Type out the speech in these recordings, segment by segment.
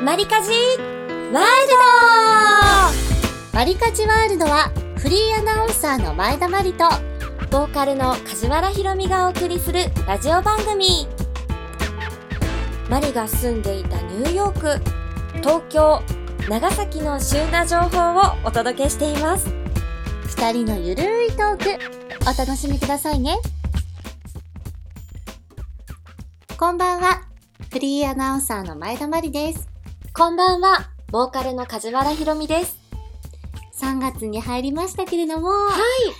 マリカジワールド。マリカジワールドはフリーアナウンサーの前田マリとボーカルの梶原ひろみがお送りするラジオ番組。マリが住んでいたニューヨーク、東京、長崎の旬な情報をお届けしています。二人のゆるいトークお楽しみくださいね。こんばんは、フリーアナウンサーの前田マリです。こんばんは、ボーカルの梶原ひろみです。3月に入りましたけれども、はい、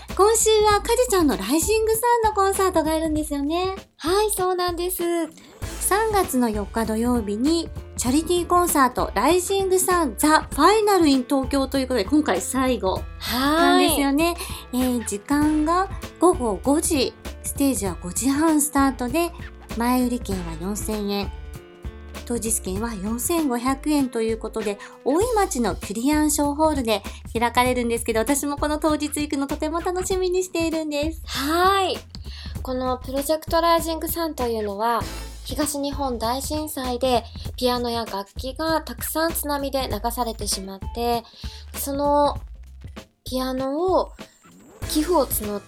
今週はカジちゃんのライジングサンのコンサートがあるんですよね。はい、そうなんです。3月の4日土曜日にチャリティーコンサートライジングサンザ・ファイナルイン東京ということで、今回最後なんですよね。時間が午後5時、ステージは5時半スタートで、前売り券は4000円、当日券は4500円ということで、大井町のキュリアンショーホールで開かれるんですけど、私もこの当日行くのとても楽しみにしているんです。はい。このプロジェクトライジングサンというのは、東日本大震災でピアノや楽器がたくさん津波で流されてしまって、そのピアノを寄付を募って、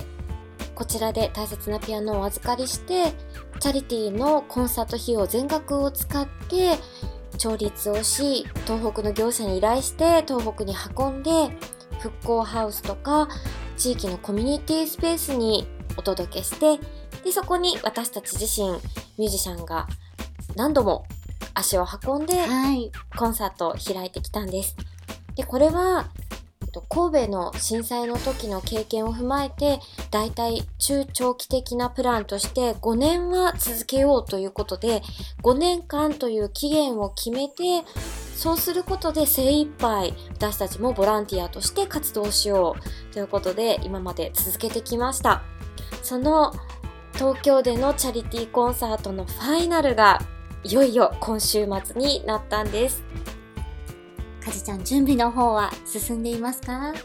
こちらで大切なピアノをお預かりして、チャリティーのコンサート費用全額を使って調律をし、東北の業者に依頼して東北に運んで、復興ハウスとか地域のコミュニティスペースにお届けして、でそこに私たち自身ミュージシャンが何度も足を運んでコンサートを開いてきたんです。でこれは神戸の震災の時の経験を踏まえて、だいたい中長期的なプランとして5年は続けようということで、5年間という期限を決めて、そうすることで精一杯私たちもボランティアとして活動しようということで、今まで続けてきました。その東京でのチャリティーコンサートのファイナルがいよいよ今週末になったんです。カジちゃん、準備の方は進んでいますか？はい。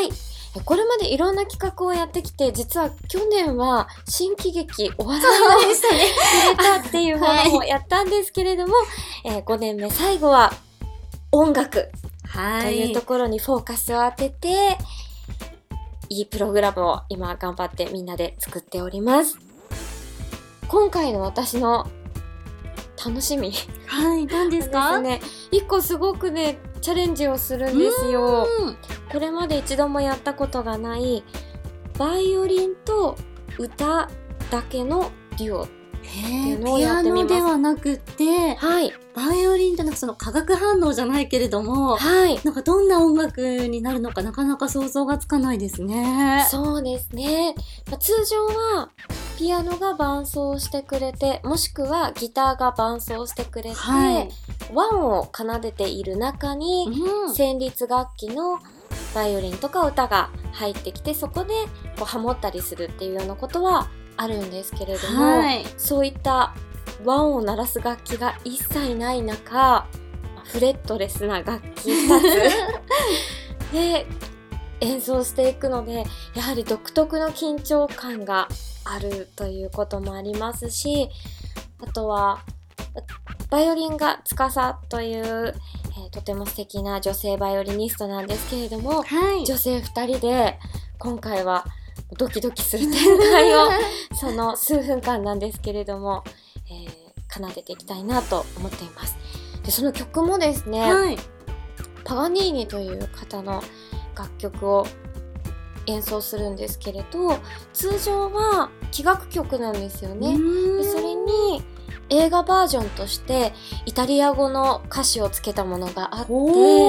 これまでいろんな企画をやってきて、実は去年は新喜劇お笑いを入れたっていうものもやったんですけれども、5年目最後は音楽というところにフォーカスを当てて、いいプログラムを今頑張ってみんなで作っております。今回の私の楽しみ、何ですか？ですね、一個すごくねチャレンジをするんですよ。これまで一度もやったことがないバイオリンと歌だけのデュオっていうのをやってみます。ピアノではなくて、バイオリンじゃなくその化学反応じゃないけれども、なんかどんな音楽になるのかなかなか想像がつかないですね。そうですね。通常はピアノが伴奏してくれて、もしくはギターが伴奏してくれて、和音を奏でている中に、旋律楽器のバイオリンとか歌が入ってきて、そこでこうハモったりするっていうようなことはあるんですけれども、そういった和音を鳴らす楽器が一切ない中、フレットレスな楽器2つで演奏していくので、やはり独特の緊張感があるということもありますし、あとはバイオリンが司という、とても素敵な女性バイオリニストなんですけれども、女性2人で今回はドキドキする展開をその数分間なんですけれども、奏でていきたいなと思っています。でその曲もですね、パガニーニという方の楽曲を演奏するんですけれど、通常は器楽曲なんですよね。でそれに映画バージョンとしてイタリア語の歌詞をつけたものがあって、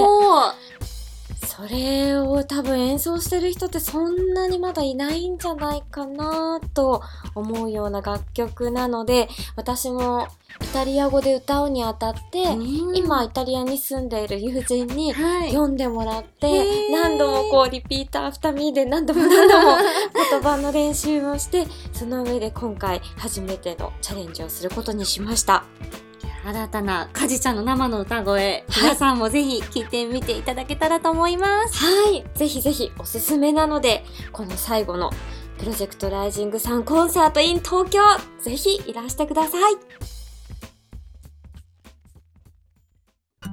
それを多分演奏してる人ってそんなにまだいないんじゃないかなと思うような楽曲なので、私もイタリア語で歌うにあたって、今イタリアに住んでいる友人に読んでもらって、何度もこうリピーターアフターミーで何度も言葉の練習をして、その上で今回初めてのチャレンジをすることにしました。新たなカジちゃんの生の歌声、皆さんもぜひ聴いてみていただけたらと思います。ぜひぜひおすすめなので、この最後のプロジェクトライジングサンコンサート in 東京、ぜひいらしてください。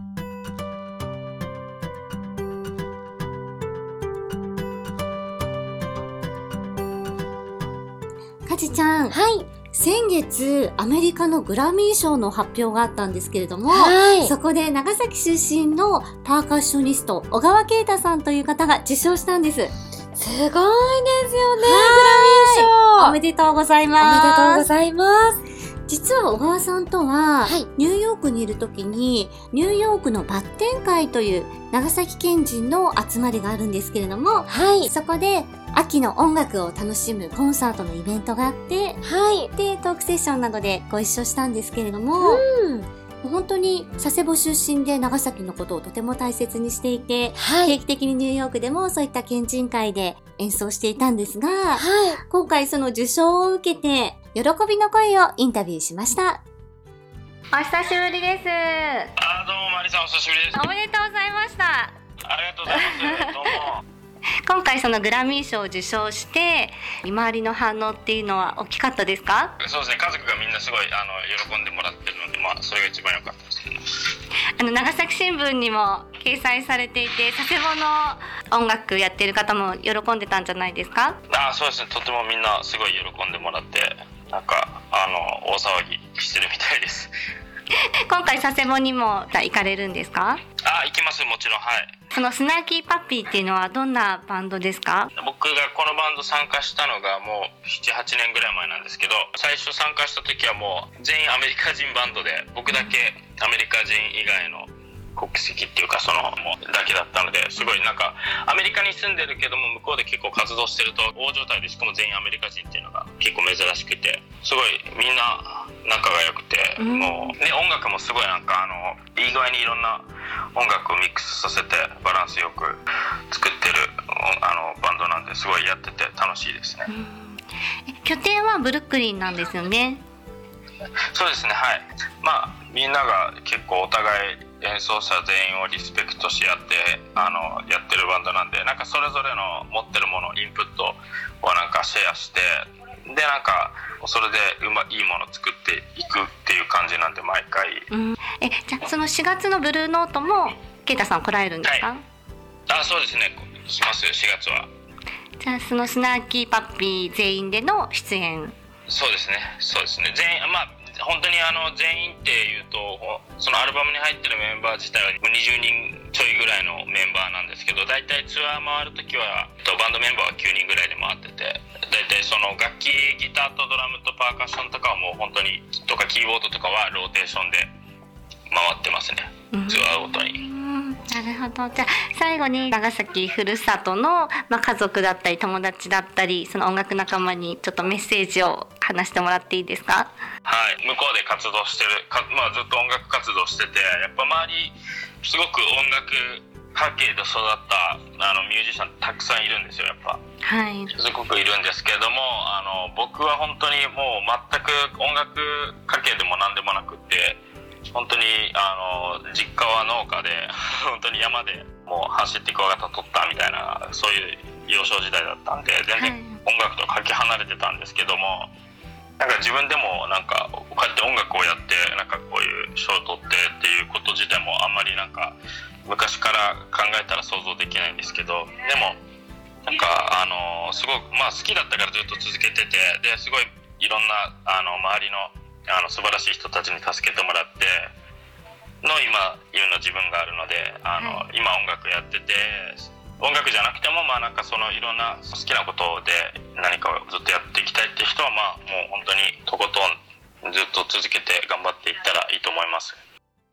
かじちゃん。 はい。 先月、アメリカのグラミー賞の発表があったんですけれども、 はい。 そこで長崎出身のパーカッショニスト、小川啓太さんという方が受賞したんです。 すごいですよね、グラミー賞。 おめでとうございます。 おめでとうございます。 実は小川さんとは、 はい、 ニューヨークにいる時に、ニューヨークのバッテン会という長崎県人の集まりがあるんですけれども、 はい、 そこで秋の音楽を楽しむコンサートのイベントがあって、 はい、 で、トークセッションなどでご一緒したんですけれども、本当に佐世保出身で長崎のことをとても大切にしていて、 はい、 定期的にニューヨークでもそういった県人会で演奏していたんですが、 はい、 今回その受賞を受けて喜びの声をインタビューしました。お久しぶりです。 どうもマリさんお久しぶりです。 おめでとうございました。 ありがとうございます。どうも。 今回そのグラミー賞を受賞して周りの反応っていうのは大きかったですか？ そうですね、家族がみんなすごい喜んでもらってるので、それが一番良かったですけど。 長崎新聞にも掲載されていて、佐世保の音楽やってる方も喜んでたんじゃないですか？ そうですね、とてもみんなすごい喜んでもらって、なんか大騒ぎしてるみたいです。 今回佐世保にも行かれるんですか？ 行きます、もちろん。はい。 そのスナーキーパッピーっていうのはどんなバンドですか？ 僕がこのバンド参加したのがもう 7,8 年ぐらい前なんですけど、最初参加した時はもう全員アメリカ人バンドで、僕だけアメリカ人以外の国籍っていうかもうだけだったので、すごいなんかアメリカに住んでるけども向こうで結構活動してると大所帯で、しかも全員アメリカ人っていうのが結構珍しくて、すごいみんな仲が良くて、もうね、音楽もすごいなんかいい具合にいろんな音楽をミックスさせてバランスよく作ってるバンドなんで、すごいやってて楽しいですね。 拠点はブルックリンなんですよね。 そうですね、はい。みんなが結構お互い演奏者全員をリスペクトし合ってやってるバンドなんで、なんかそれぞれの持ってるもの、インプットをなんかシェアして、でなんかそれでいいものを作っていくっていう感じなんで、毎回。 じゃあその4月のブルーノートもケイタさん来られるんですか？ はい、そうですね、来ますよ、4月は。 じゃあそのスナーキーパッピー全員での出演。 そうですね、全員、本当に全員っていうと、そのアルバムに入ってるメンバー自体は20人ちょいぐらいのメンバーなんですけど、大体ツアー回るときはバンドメンバーは9人ぐらいで回ってて、大体その楽器、ギターとドラムとパーカッションとかはもう本当にとかキーボードとかはローテーションで回ってますね、ツアーごとに。 なるほど。じゃあ最後に長崎ふるさとの、家族だったり友達だったり、その音楽仲間にちょっとメッセージを話してもらっていいですか？ はい、向こうで活動してるずっと音楽活動してて、やっぱ周りすごく音楽家系で育ったミュージシャンたくさんいるんですよ、やっぱ。 はい。 すごくいるんですけれども、僕は本当にもう全く音楽家系でも何でもなくって、本当に実家は農家で本当に山でもう走ってクワガタ取ったみたいな、そういう幼少時代だったんで、全然音楽とかけ離れてたんですけども、なんか自分でもなんかこうやって音楽をやって、なんかこういう賞を取ってっていうこと自体もあんまりなんか昔から考えたら想像できないんですけど、でもなんかすごく好きだったからずっと続けてて、ですごいいろんな周りの素晴らしい人たちに助けてもらっての今の自分があるので、今音楽やってて、音楽じゃなくてもなんかそのいろんな好きなことで何かをずっとやっていきたいっていう人はもう本当にとことんずっと続けて頑張っていったらいいと思います。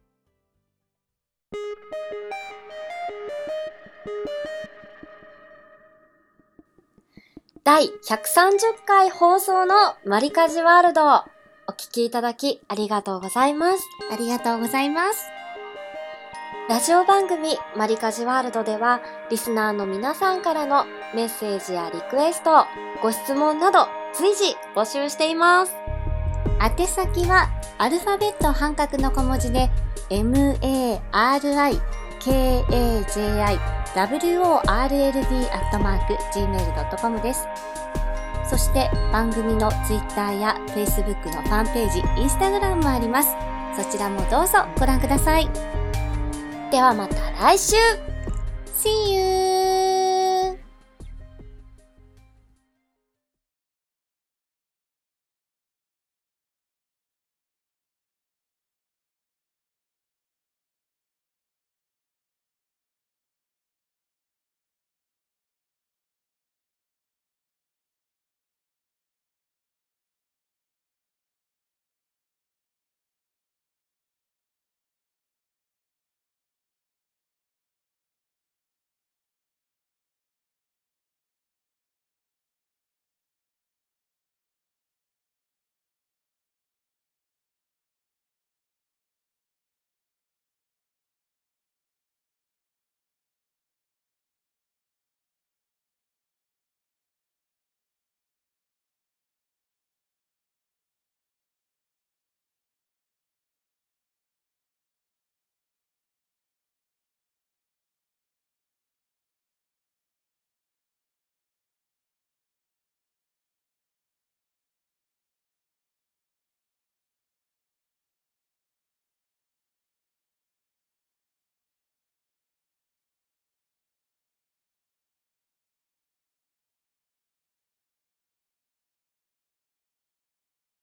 第130回放送のマリカジワールド、お聞きいただきありがとうございます。 ありがとうございます。 ラジオ番組マリカジワールドでは、リスナーの皆さんからのメッセージやリクエスト、ご質問など随時募集しています。 宛先はアルファベット半角の小文字で marikajworld@gmail.com です。そして番組の Twitter や Facebook のファンページ、Instagram もあります。そちらもどうぞご覧ください。 ではまた来週。 See you!